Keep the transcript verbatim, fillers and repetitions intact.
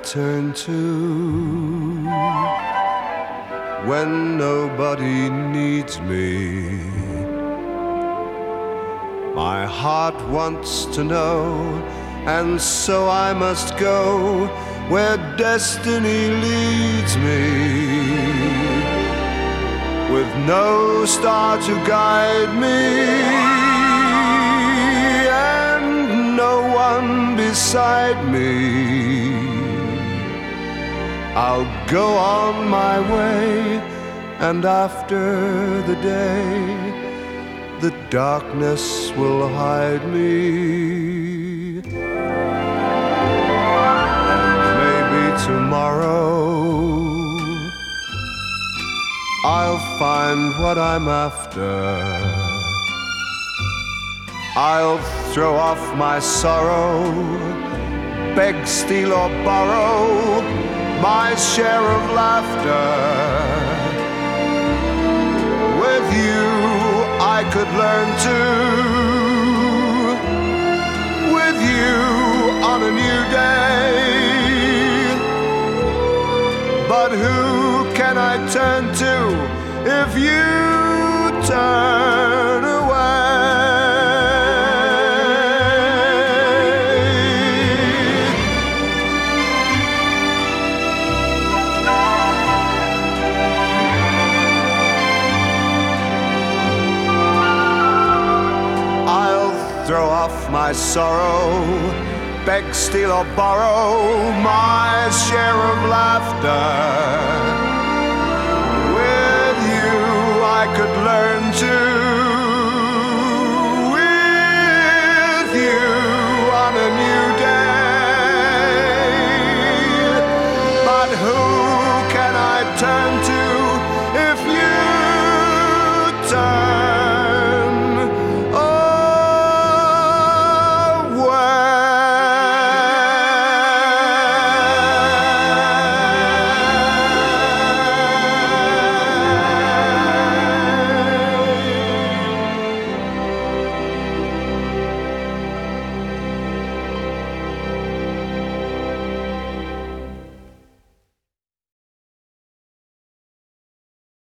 turn to when nobody needs me? My heart wants to know, and so I must go where destiny leads me, with no star to guide me and no one beside me. I'll go on my way, and after the day, the darkness will hide me. And maybe tomorrow I'll find what I'm after. I'll throw off my sorrow, beg, steal or borrow my share of laughter. With you I could learn to, with you on a new day. But who can I turn to if you turn away? Throw off my sorrow, beg, steal or borrow my share of laughter.